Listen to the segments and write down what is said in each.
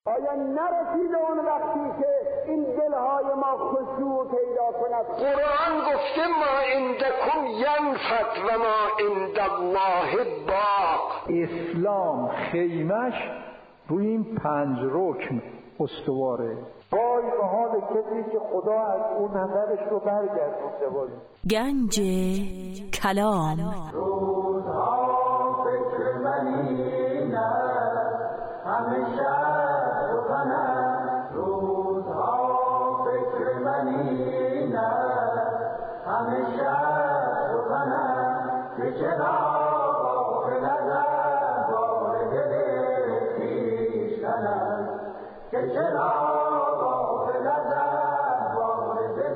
آیا نرسید اون وقتی که این دلهای ما خشوع پیدا کند؟ قرآن گفته ما عندکم ینفد و ما عند الله باق. اسلام خیمش روی این 5 رکن استواره. وای به حال کسی که خدا از اون نظرش رو برگردونده باشه. گنج کلام. روزها فکر منی نه همیشه روزانه، روزها فکر منی نه همیشه روزانه، که چرا غافل ازم بار دل خویشتن، که چرا غافل ازم بار دل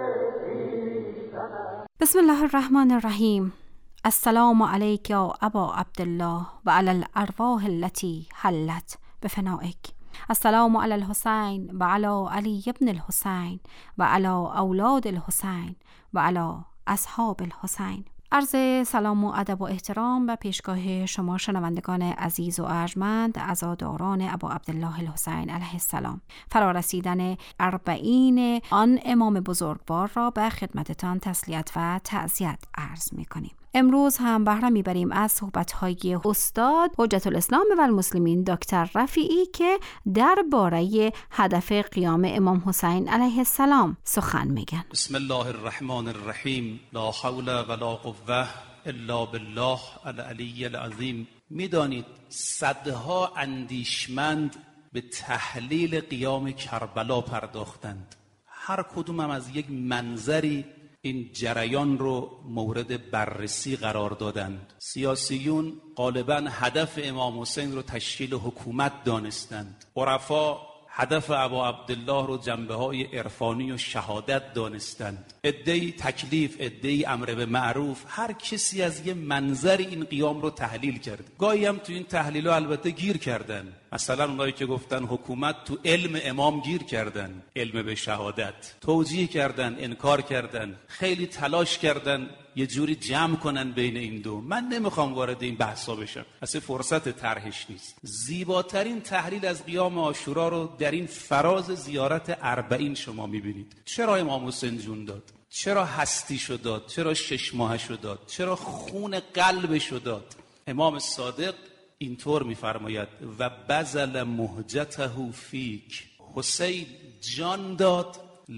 خویشتن. بسم الله الرحمن الرحیم. السلام علیک یا ابا عبدالله و علی الارواح التي حلت بفنائک. السلام علی الحسین و علی علی ابن الحسین و علی اولاد الحسین و علی اصحاب الحسین. عرض سلام و ادب و احترام و پیشگاه شما شنوندگان عزیز و ارجمند، عزاداران ابا عبدالله الحسین علیه السلام. فرارسیدن 40 آن امام بزرگوار را به خدمتتان تسلیت و تعزیت عرض می‌کنیم. امروز هم بهره میبریم از صحبت‌های استاد حجت الاسلام و المسلمین دکتر رفیعی که درباره هدف قیام امام حسین علیه السلام سخن میگن. بسم الله الرحمن الرحیم. لا حول ولا قوه الا بالله العلی العظیم. میدانید صدها اندیشمند به تحلیل قیام کربلا پرداختند. هر کدوم هم از یک منظری این جریان رو مورد بررسی قرار دادند. سیاسیون غالباً هدف امام حسین رو تشکیل حکومت دانستند. عرفا هدف ابا عبدالله رو جنبه‌های عرفانی و شهادت دانستند. عده‌ای تکلیف، عده‌ای امر به معروف، هر کسی از یه منظری این قیام رو تحلیل کرد. گاهی هم تو این تحلیل‌ها البته گیر کردن. مثلا اونایی که گفتن حکومت تو علم امام گیر کردن، علم به شهادت توجیه کردن، انکار کردن، خیلی تلاش کردن یه جوری جمع کنن بین این دو. من نمیخوام وارد این بحثا بشم، اصلا فرصت طرحش نیست. زیباترین تحلیل از قیام عاشورا رو در این فراز زیارت 40 شما میبینید. چرا امام حسین جون داد؟ چرا هستیشو داد؟ چرا 6 ماهشو داد؟ چرا خون قلبشو داد؟ امام صادق اینطور میفرماید و بذل مهجته فیک. حسین جان داد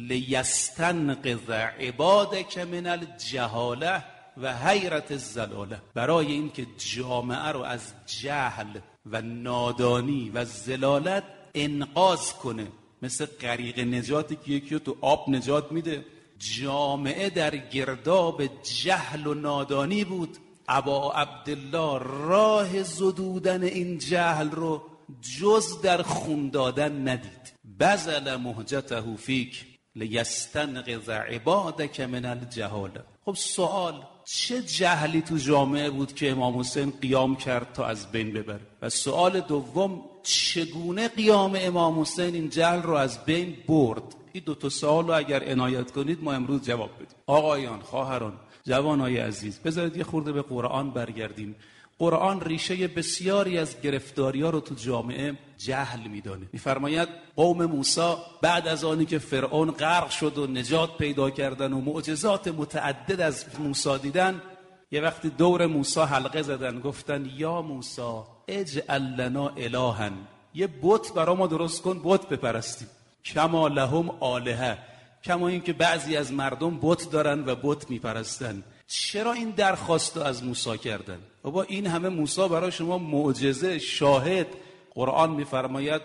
لیستنقذ عبادک من الجهاله و حیرت الزلاله، برای این که جامعه رو از جهل و نادانی و زلالت انقاذ کنه. مثل غریق نجاتی که یکی رو تو آب نجات میده. جامعه در گرداب جهل و نادانی بود. ابا عبدالله راه زدودن این جهل رو جز در خون دادن ندید. بذل مهجته فیک لیستنقذ عبادک من الجهاله. خب سوال، چه جهلی تو جامعه بود که امام حسین قیام کرد تا از بین ببره؟ و سوال دوم، چگونه قیام امام حسین این جهل رو از بین برد؟ این 2 سوال رو اگر عنایت کنید ما امروز جواب بدیم. آقایان، خواهران، جوانای عزیز، بذارید یه خورده به قرآن برگردیم. قرآن ریشه بسیاری از گرفتاری‌ها رو تو جامعه جهل می‌دانه. می‌فرماید قوم موسی بعد از آنی که فرعون غرق شد و نجات پیدا کردن و معجزات متعدد از موسی دیدن، یه وقتی دور موسی حلقه زدن، گفتن یا موسی اجعل لنا الها، یه بت برای ما درست کن بت بپرستیم. کما لهم آلهه، کما این که بعضی از مردم بت دارن و بت میپرستن. چرا این درخواست رو از موسی کردن؟ بابا این همه موسی برای شما معجزه، شاهد. قرآن میفرماید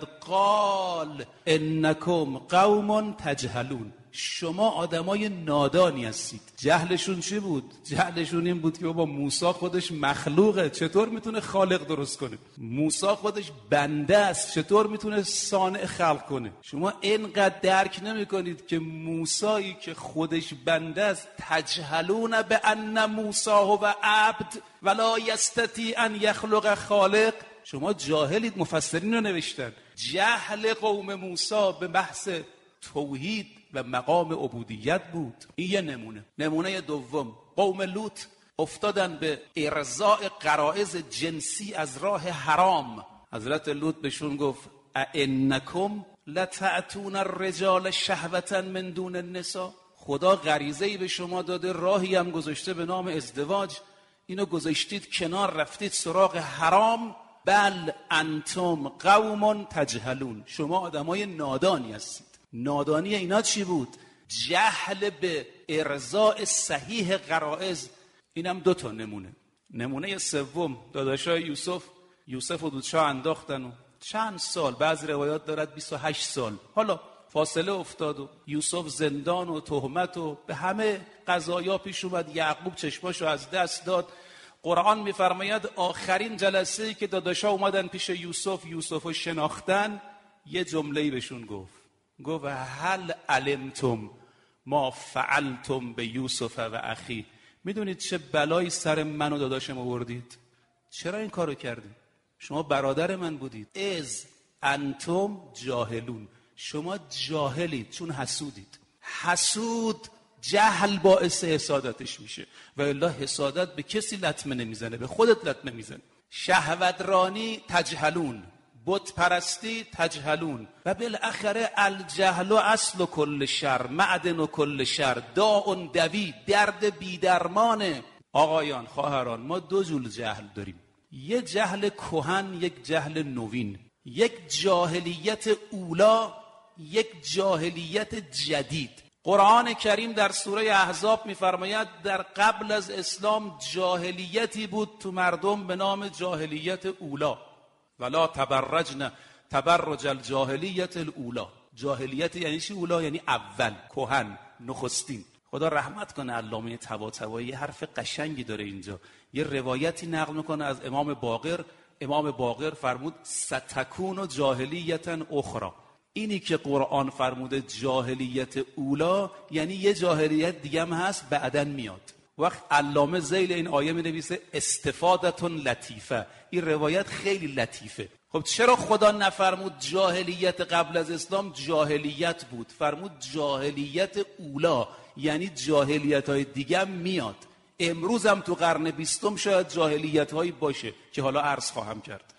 قال انکم قوم تجهلون، شما آدمای نادانی هستید. جهلشون چی بود؟ جهلشون این بود که بابا موسی خودش مخلوقه، چطور میتونه خالق درست کنه؟ موسی خودش بنده است، چطور میتونه صانع خلق کنه؟ شما اینقدر درک نمیکنید که موسی که خودش بنده است، تجهلون بان موسی هو عبد ولا یستطیع ان یخلق خالق. شما جاهلید. مفسرین رو نوشتن جهل قوم موسی به بحث توحید و مقام عبودیت بود. این یه نمونه دوم، قوم لوط افتادن به ارضاء غرایز جنسی از راه حرام. حضرت لوط بهشون گفت ائنکم لتأتون الرجال شهوة من دون النساء. خدا غریزه‌ای به شما داده، راهی هم گذاشته به نام ازدواج، اینو گذاشتید کنار، رفتید سراغ حرام. بل انتم قوم تجهلون، شما آدمای نادانی هستید. نادانی اینا چی بود؟ جهل به ارضاء صحیح غرائز. اینم 2 تا نمونه سوم، داداشای یوسف و دودشاه انداختن و چند سال، بعضی روایات دارد 28 سال، حالا فاصله افتاد و یوسف زندان و تهمت و به همه قضایا پیش اومد. یعقوب چشماشو از دست داد. قرآن میفرماید آخرین جلسه‌ای که داداشا اومدن پیش یوسفو شناختن، یه جمله‌ای بهشون گفت هل علمتم ما فعلتم به یوسف و اخی. میدونید چه بلایی سر من و داداشم آوردید؟ چرا این کارو کردید؟ شما برادر من بودید. از انتم جاهلون، شما جاهلید چون حسودید. حسود جهل باعث حسادتش میشه و الا حسادت به کسی لطمه نمیزنه، به خودت لطمه میزنه. شهوترانی تجهلون، بت پرستی تجهلون، و بالاخره الجهل اصل کل شر، معدن کل شر، داء دوی، درد بیدرمانه. آقایان خواهران، ما 2 جور جهل داریم، یک جهل کهن، یک جهل نوین، یک جاهلیت اولا، یک جاهلیت جدید. قرآن کریم در سوره احزاب میفرماید در قبل از اسلام جاهلیتی بود تو مردم به نام جاهلیت اولا. ولا تبرجن تبرج الجاهلیت الاولا. جاهلیت یعنی چی؟ اولا یعنی اول، کهن، نخستین. خدا رحمت کنه علامه طباطبایی، حرف قشنگی داره اینجا. یه روایتی نقل میکنه از امام باقر فرمود ستکون جاهلیت اخرى. اینی که قرآن فرموده جاهلیت اولا، یعنی یه جاهلیت دیگه هم هست بعدن میاد. وقت علامه ذیل این آیه می نویسه استفادتون لطیفه، این روایت خیلی لطیفه. خب چرا خدا نفرمود جاهلیت قبل از اسلام جاهلیت بود، فرمود جاهلیت اولا، یعنی جاهلیت های دیگه هم میاد. امروز هم تو قرن 20 شاید جاهلیت هایی باشه که حالا عرض خواهم کرد.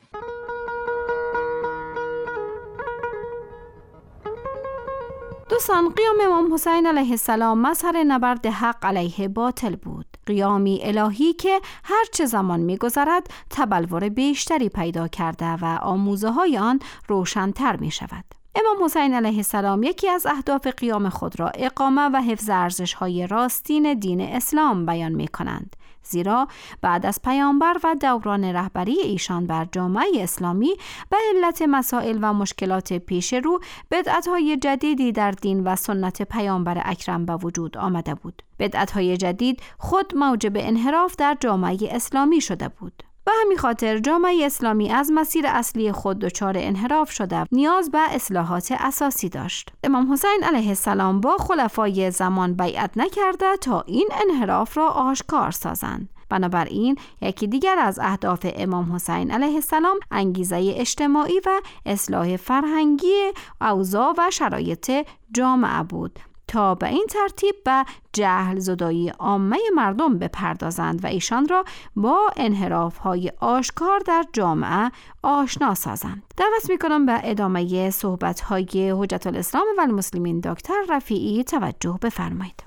دوستان، قیام امام حسین علیه السلام مظهر نبرد حق علیه باطل بود. قیامی الهی که هر چه زمان می‌گذرد تبلور بیشتری پیدا کرده و آموزه‌های آن روشن‌تر می‌شود. امام حسین علیه السلام یکی از اهداف قیام خود را اقامه و حفظ ارزش‌های راستین دین اسلام بیان می‌کنند. زیرا بعد از پیامبر و دوران رهبری ایشان بر جامعه اسلامی به علت مسائل و مشکلات پیش رو بدعت‌های جدیدی در دین و سنت پیامبر اکرم به وجود آمده بود. بدعت‌های جدید خود موجب انحراف در جامعه اسلامی شده بود. به همین خاطر جامعه اسلامی از مسیر اصلی خود دچار انحراف شده، نیاز به اصلاحات اساسی داشت. امام حسین علیه السلام با خلفای زمان بیعت نکرده تا این انحراف را آشکار سازند. بنابراین یکی دیگر از اهداف امام حسین علیه السلام انگیزه اجتماعی و اصلاح فرهنگی اوضاع و شرایط جامعه بود تا به این ترتیب به جهل زدایی عامه مردم بپردازند و ایشان را با انحراف‌های آشکار در جامعه آشنا سازند. دعوت می‌کنم به ادامه صحبت‌های حجت الاسلام و المسلمین دکتر رفیعی توجه بفرمایید.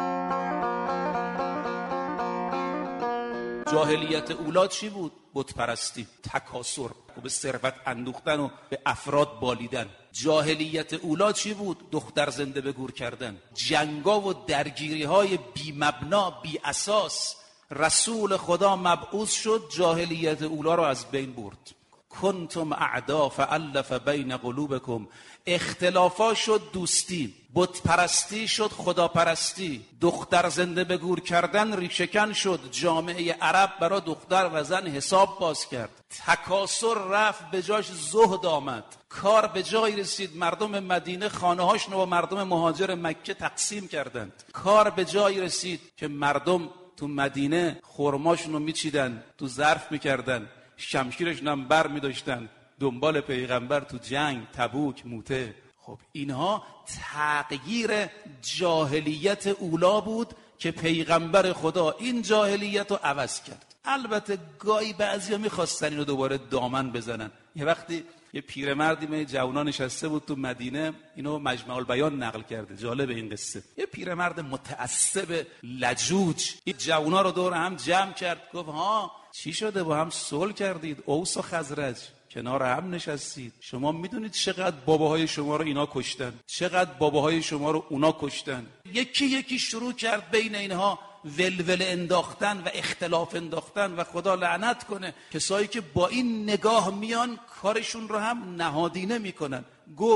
جاهلیت اولا چی بود؟ بت پرستی، تکاسر، به ثروت اندوختن و به افراد بالیدن. جاهلیت اولا چی بود؟ دختر زنده به گور کردن، جنگا و درگیری های بی مبنا، بی اساس. رسول خدا مبعوث شد، جاهلیت اولا رو از بین برد. کنتم اعدا فالف بین قلوبکم. اختلافا شد دوستی، بت پرستی شد خداپرستی، دختر زنده به گور کردن ریشه‌کن شد. جامعه عرب برای دختر و زن حساب باز کرد. تکاسر رفت، به جاش زهد آمد. کار به جای رسید مردم مدینه خانه‌هاشون رو با مردم مهاجر مکه تقسیم کردند. کار به جای رسید که مردم تو مدینه خرماشون رو میچیدن، تو ظرف میکردن، شمشیرشون هم بر می‌داشتن دنبال پیغمبر تو جنگ تبوک، موته. خب اینها تغییر جاهلیت اولا بود که پیغمبر خدا این جاهلیت رو عوض کرد. البته گاهی بعضیا می‌خواستن اینو دوباره دامن بزنن. یه وقتی یه پیرمردی من جوونا نشسته بود تو مدینه، اینو مجمع البیان نقل کرده، جالب این قصه. یه پیرمرد متعصب لجوج این جوونا رو دور هم جمع کرد، گفت ها چی شده با هم صلح کردید؟ اوس و خزرج کنار هم نشستید، شما میدونید چقدر باباهای شما رو اینا کشتن، چقدر باباهای شما رو اونا کشتن. یکی یکی شروع کرد بین اینها ولول انداختن و اختلاف انداختن و خدا لعنت کنه کسایی که با این نگاه میان کارشون رو هم نهادینه میکنن.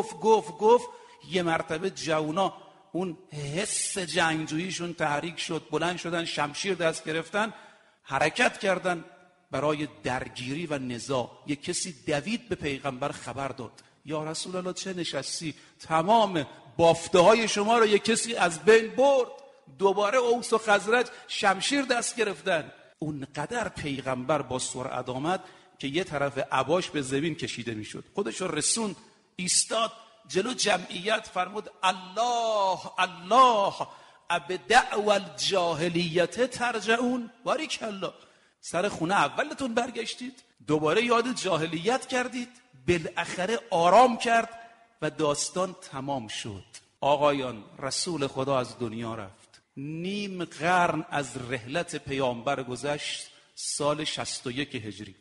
گفت یه مرتبه جوونا اون حس جنگجوییشون تحریک شد، بلند شدن، شمشیر دست گرفتن، حرکت کردن برای درگیری و نزاع. یک کسی دوید به پیغمبر خبر داد، یا رسول الله چه نشستی؟ تمام بافته های شما رو یک کسی از بین برد. دوباره اوس و خزرج شمشیر دست گرفتن. اونقدر پیغمبر با سرعت آمد که یه طرف عباش به زمین کشیده میشد، خودش رو رسون، ایستاد جلو جمعیت، فرمود الله الله ابدعو الجاهلیت ترجعون. باریکالله، سر خونه اولتون برگشتید، دوباره یاد جاهلیت کردید. بالاخره آرام کرد و داستان تمام شد. آقایان، رسول خدا از دنیا رفت، نیم قرن از رحلت پیامبر گذشت، سال 61 هجری.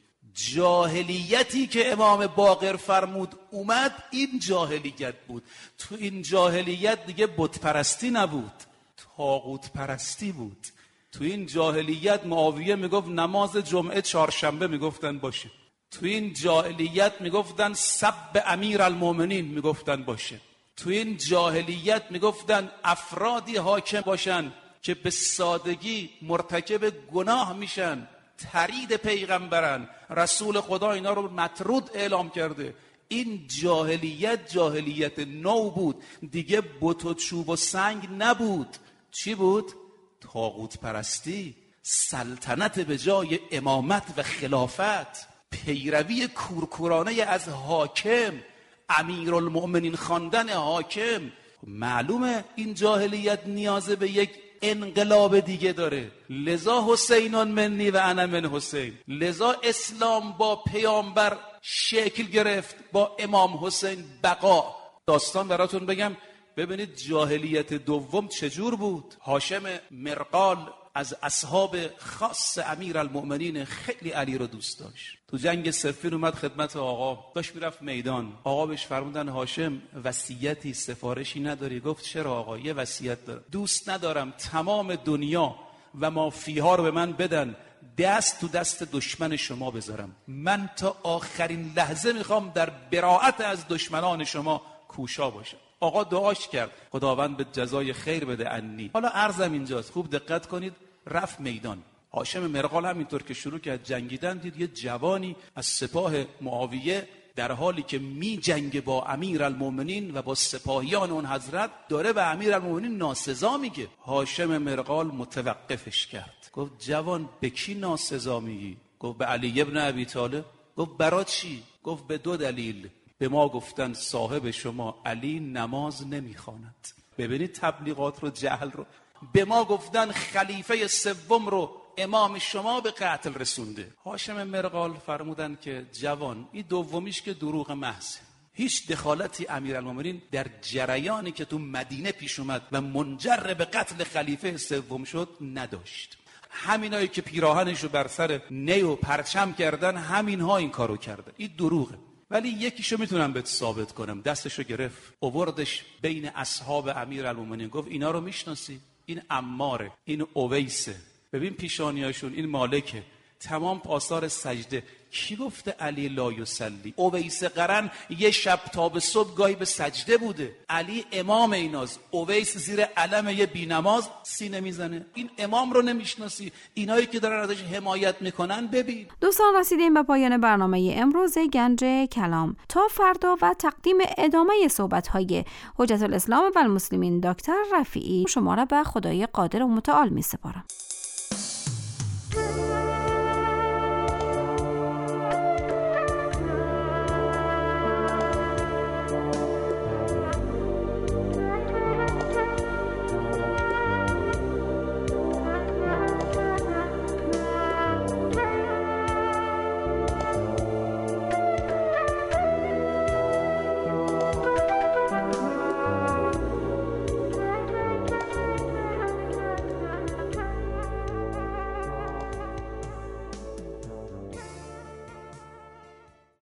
جاهلیتی که امام باقر فرمود اومد، این جاهلیت بود. تو این جاهلیت دیگه بت پرستی نبود، طاغوت پرستی بود. تو این جاهلیت معاویه میگفت نماز جمعه چهارشنبه میگفتن باشه. تو این جاهلیت میگفتن سب امیر المومنین میگفتن باشه. تو این جاهلیت میگفتن افرادی حاکم باشن که به سادگی مرتکب گناه میشن، ترید پیغمبرن. رسول خدا اینا رو مطرود اعلام کرده. این جاهلیت جاهلیت نو بود، دیگه بت و چوب و سنگ نبود. چی بود؟ طاغوت پرستی، سلطنت به جای امامت و خلافت، پیروی کورکورانه از حاکم، امیرالمؤمنین خواندن حاکم. معلومه این جاهلیت نیاز به یک انقلاب دیگه داره. لذا حسینون منی و انا من حسین. لذا اسلام با پیامبر شکل گرفت، با امام حسین بقا. داستان براتون بگم، ببینید جاهلیت دوم چجور بود. هاشم مرقال از اصحاب خاص امیرالمؤمنین، خیلی علی رو دوست داشت. تو جنگ صفین اومد خدمت آقا، داشت میرفت میدان. آقا بهش فرمودن هاشم وصیتی سفارشی نداری؟ گفت چرا آقا؟ یه وصیت دارم، دوست ندارم تمام دنیا و ما فیها رو به من بدن، دست تو دست دشمن شما بذارم. من تا آخرین لحظه میخوام در براءت از دشمنان شما کوشا باشم. آقا دعاش کرد، خداوند به جزای خیر بده عنی. حالا عرضم اینجاست، خوب دقت کنید. رفت میدان. هاشم مرقال هم اینطور که شروع کرد جنگیدن، دید یه جوانی از سپاه معاویه در حالی که می جنگ با امیرالمومنین و با سپاهیان اون حضرت داره به امیرالمومنین ناسزا میگه. هاشم مرقال متوقفش کرد، گفت جوان به کی ناسزا میگی؟ گفت به علی ابن ابی طالب. گفت برای چی؟ گفت به دو دلیل. به ما گفتن صاحب شما علی نماز نمیخواند. ببینید تبلیغات رو، جهل رو. به ما گفتن خلیفه سوم رو امام شما به قتل رسونده. هاشم مرقال فرمودن که جوان، این دومیش که دروغ محض، هیچ دخالتی امیرالمومنین در جریانی که تو مدینه پیش اومد و منجر به قتل خلیفه سوم شد نداشت. همینایی که پیراهنش رو بر سر نی و پرچم کردن، همینها این کارو کردن. این دروغه. ولی یکیشو میتونم بهت ثابت کنم. دستشو گرفت، آوردش بین اصحاب امیرالمومنین، گفت اینا رو میشناسی؟ این عماره، این اویسه، ببین پیشانیاشون، این مالکه، تمام آثار سجده. کی گفته علی لا یصلی؟ اویس قرن یه شب تا به صبح گاهی به سجده بوده. علی امام ایناست، اویس زیر علم یه بینماز سینه میزنه. این امام رو نمیشناسی؟ اینایی که دارن ازش حمایت میکنن ببین. دوستان رسیدیم به پایان برنامه امروز گنج کلام. تا فردا و تقدیم ادامه صحبت‌های حجت الاسلام و المسلمین دکتر رفیعی، شما را به خدای قادر و متعال میسپارم.